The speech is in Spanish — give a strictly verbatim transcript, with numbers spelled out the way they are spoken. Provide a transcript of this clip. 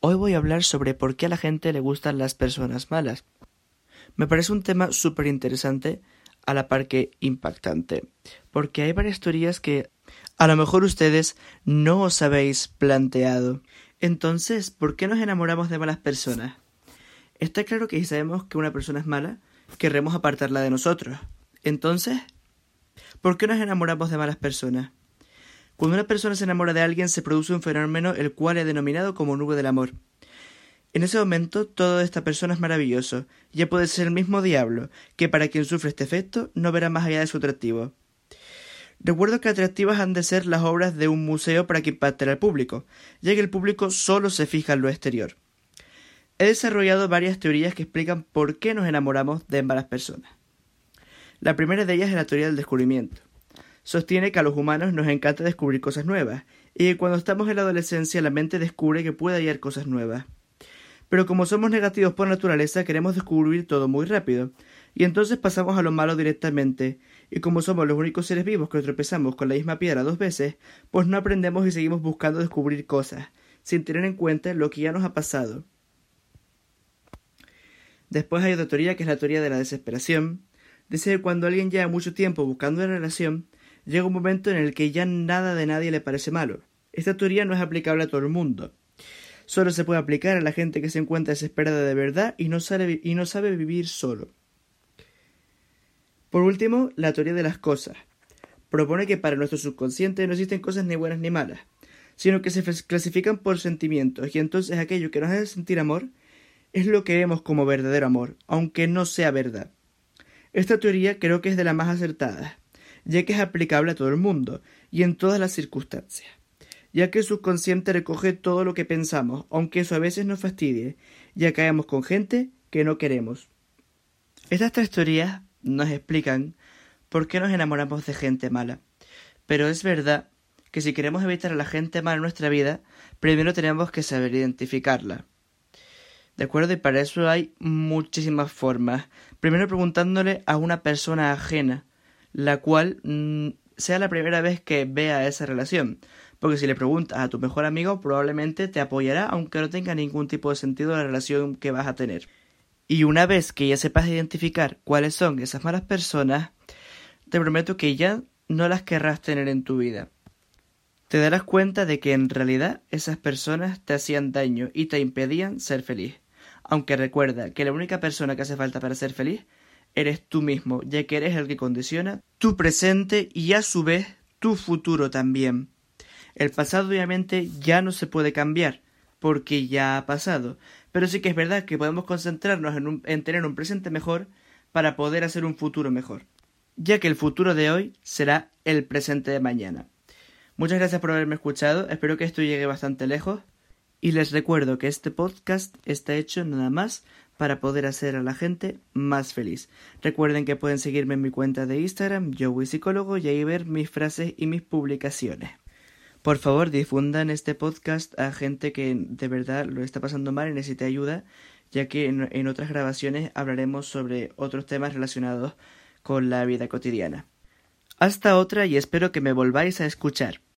Hoy voy a hablar sobre por qué a la gente le gustan las personas malas. Me parece un tema súper interesante, a la par que impactante, porque hay varias teorías que a lo mejor ustedes no os habéis planteado. Entonces, ¿por qué nos enamoramos de malas personas? Está claro que si sabemos que una persona es mala, querremos apartarla de nosotros. Entonces, ¿por qué nos enamoramos de malas personas? Cuando una persona se enamora de alguien se produce un fenómeno el cual es denominado como nube del amor. En ese momento toda esta persona es maravilloso, ya puede ser el mismo diablo, que para quien sufre este efecto no verá más allá de su atractivo. Recuerdo que atractivas han de ser las obras de un museo para que impacten al público, ya que el público solo se fija en lo exterior. He desarrollado varias teorías que explican por qué nos enamoramos de malas personas. La primera de ellas es la teoría del descubrimiento. Sostiene que a los humanos nos encanta descubrir cosas nuevas, y que cuando estamos en la adolescencia la mente descubre que puede hallar cosas nuevas. Pero como somos negativos por naturaleza, queremos descubrir todo muy rápido, y entonces pasamos a lo malo directamente, y como somos los únicos seres vivos que tropezamos con la misma piedra dos veces, pues no aprendemos y seguimos buscando descubrir cosas, sin tener en cuenta lo que ya nos ha pasado. Después hay otra teoría que es la teoría de la desesperación. Dice que cuando alguien lleva mucho tiempo buscando una relación, llega un momento en el que ya nada de nadie le parece malo. Esta teoría no es aplicable a todo el mundo. Solo se puede aplicar a la gente que se encuentra desesperada de verdad y no sabe, y no sabe vivir solo. Por último, la teoría de las cosas. Propone que para nuestro subconsciente no existen cosas ni buenas ni malas, sino que se clasifican por sentimientos, y entonces aquello que nos hace sentir amor es lo que vemos como verdadero amor, aunque no sea verdad. Esta teoría creo que es de las más acertadas, ya que es aplicable a todo el mundo y en todas las circunstancias, ya que el subconsciente recoge todo lo que pensamos, aunque eso a veces nos fastidie, ya caemos con gente que no queremos. Estas tres teorías nos explican por qué nos enamoramos de gente mala, pero es verdad que si queremos evitar a la gente mala en nuestra vida, primero tenemos que saber identificarla. ¿De acuerdo? Y para eso hay muchísimas formas. Primero preguntándole a una persona ajena, la cual mmm, sea la primera vez que vea esa relación. Porque si le preguntas a tu mejor amigo, probablemente te apoyará, aunque no tenga ningún tipo de sentido la relación que vas a tener. Y una vez que ya sepas identificar cuáles son esas malas personas, te prometo que ya no las querrás tener en tu vida. Te darás cuenta de que en realidad esas personas te hacían daño y te impedían ser feliz. Aunque recuerda que la única persona que hace falta para ser feliz eres tú mismo, ya que eres el que condiciona tu presente y a su vez tu futuro también. El pasado obviamente ya no se puede cambiar, porque ya ha pasado, pero sí que es verdad que podemos concentrarnos en, un, en tener un presente mejor para poder hacer un futuro mejor, ya que el futuro de hoy será el presente de mañana. Muchas gracias por haberme escuchado, espero que esto llegue bastante lejos, y les recuerdo que este podcast está hecho nada más para poder hacer a la gente más feliz. Recuerden que pueden seguirme en mi cuenta de Instagram, Joey Psicólogo, y ahí ver mis frases y mis publicaciones. Por favor, difundan este podcast a gente que de verdad lo está pasando mal y necesita ayuda, ya que en, en otras grabaciones hablaremos sobre otros temas relacionados con la vida cotidiana. Hasta otra y espero que me volváis a escuchar.